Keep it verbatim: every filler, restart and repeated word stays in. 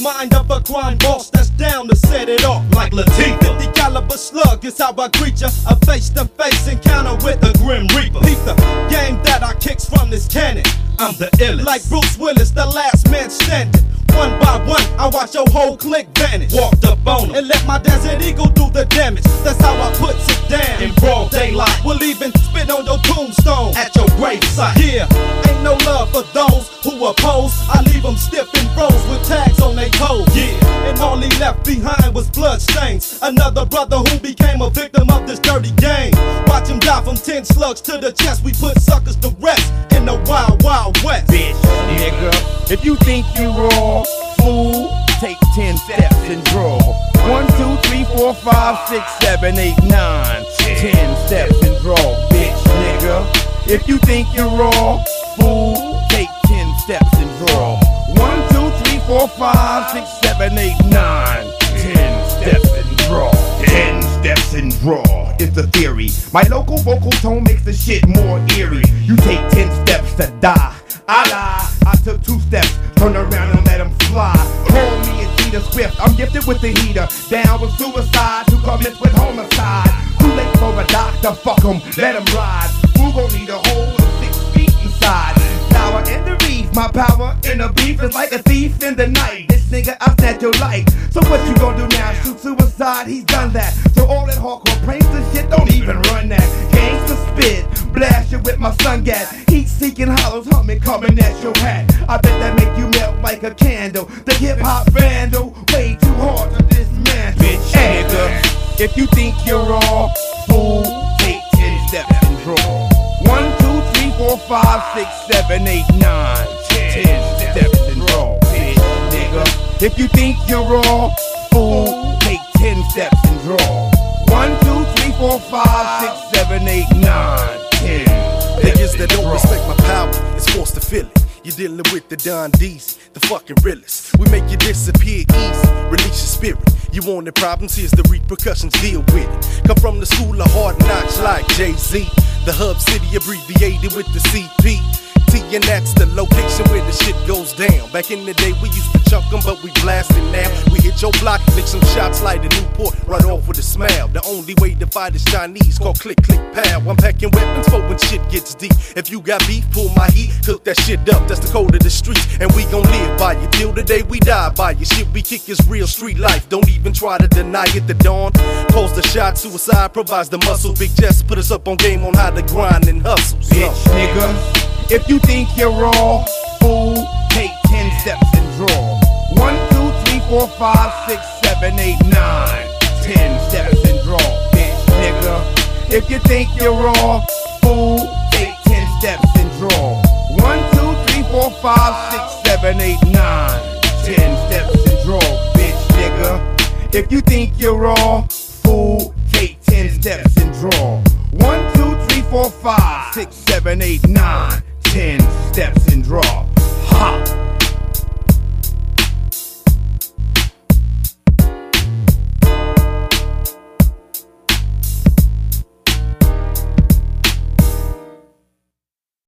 mind of a crime boss that's down to set it off like Latifah. fifty caliber slug is how I greet ya. A face-to-face encounter with the Grim Reaper. Peep the game that I kicks from this cannon. I'm the illest. Like Bruce Willis, the last man standing. One by one, I watch your whole clique vanish. Walked up on them and let my Desert Eagle do the damage. That's how I put it down in broad daylight. We'll even spit on your tombstone at your gravesite. Yeah, ain't no love for those who oppose. I leave them stiff and froze with tags on their toes. Yeah, and all he left behind was blood stains. Another brother who became a victim of this dirty game. Watch him die from ten slugs to the chest. We put suckers to rest in the wild, wild west. Bitch, nigga, if you think you raw, fool, take ten steps and draw. One, two, three, four, five, six, seven, eight, nine. Ten steps and draw, bitch, nigga. If you think you're raw, fool, take ten steps and draw. One, two, three, four, five, six, seven, eight, nine. Ten steps and draw. Ten steps and draw is the theory. My local vocal tone makes the shit more eerie. You take ten steps to die. I lie, I took two steps, turn around and let him fly. Call me a Jeter Swift, I'm gifted with the heater. Down with suicide, to commit with homicide. Too late for a doctor, fuck him, let him ride. Who gon' need a hole of six feet inside? Power in the reef, my power in the beef is like a thief in the night. This nigga, I snatch your life. So what you gon' do now? Shoot suicide, he's done that. So all that hardcore prankster shit, don't even run that. Gangsta spit, blast you with my sun gas. Heat seeking hollows, humming, coming at your hat. I bet that make you melt like a candle. The hip hop vandal, way too hard to dismantle. Bitch, nigga, if you think you're raw, fool, take ten steps and draw. One, two, three, four, five, six, seven, eight, nine. Ten steps and draw, bitch, nigga. If you think you're raw, fool, take ten steps and draw. One, two, three, four, five, six, seven, eight, nine, ten. Niggas that don't respect my power is forced to feel it. You're dealing with the Don D's, the fucking realest. We make you disappear easy, release your spirit. You want the problems, here's the repercussions, deal with it. Come from the school of hard knocks like Jay-Z. The hub city abbreviated with the C P. And that's the location where the shit goes down. Back in the day we used to chunk them, but we blasting now. We hit your block, lick some shots like a Newport, right off with a smile. The only way to fight is Chinese, called click, click, pow. I'm packing weapons for when shit gets deep. If you got beef, pull my heat, cook that shit up. That's the code of the streets, and we gon' live by you till the day we die by you. Shit we kick is real street life. Don't even try to deny it. The dawn calls the shot, suicide provides the muscle. Big Jess put us up on game on how to grind and hustle. So. Bitch, nigga. If you think you're raw, fool, take ten steps and draw. One, two, three, four, five, six, seven, eight, nine. Ten steps and draw, bitch, nigga. If you think you're raw, fool, take ten steps and draw. One, two, three, four, five, six, seven, eight, nine. Ten steps and draw, bitch, nigga. If you think you're raw, fool, take ten steps and draw. One, two, three, four, five, six, seven, eight, nine. Ten steps and draw. Ha!